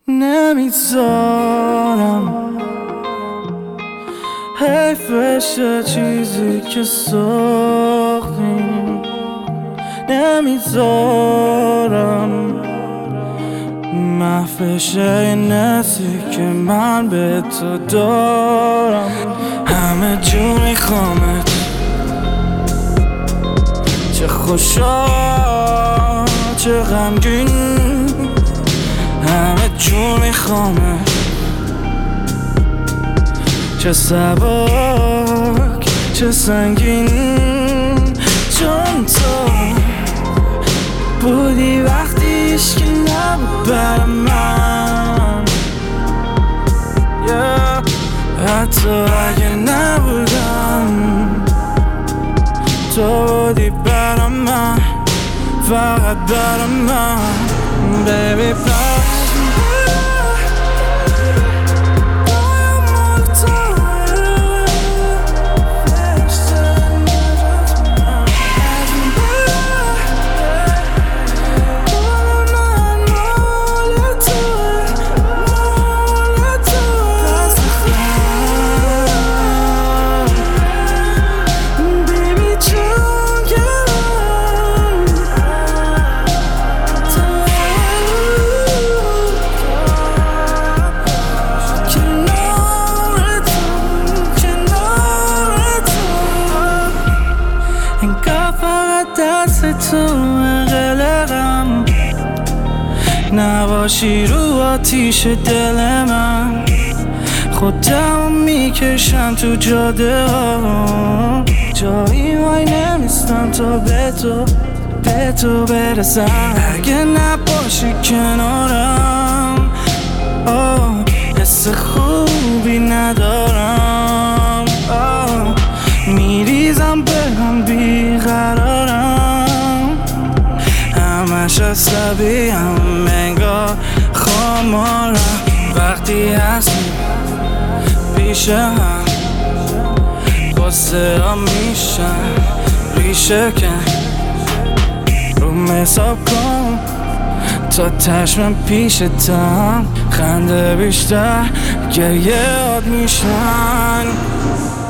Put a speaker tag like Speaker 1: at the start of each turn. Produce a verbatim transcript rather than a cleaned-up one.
Speaker 1: نمیذارم حیفشه چیزی که ساختیم، نمیذارم محفشه این نسی که من به تو دارم. همه جور میخوامت، چه خوشا چه غمگین، همه جور میخوامت، چه سبک چه سنگین، چون تو بودی وقتیش که نبود بر من، yeah. حتی اگه نبودم تو بودی برا من، فقط برا من baby. دست تو قلقم نباشی رو آتیش دل من، خودم میکشم تو جاده ها، جایی وای نمیستم تا به تو به تو برسم. اگه نباشی کنارم آه حس خوبی ندارم، آه میریزم به هم بیقرارم، همش عصبیم انگار خمارم. وقتی هستی پیش هم غصه ها میشن ریشه کن، روم حساب کن تا تشمم پیشتم، خنده بیشتر گریه یاد میشن.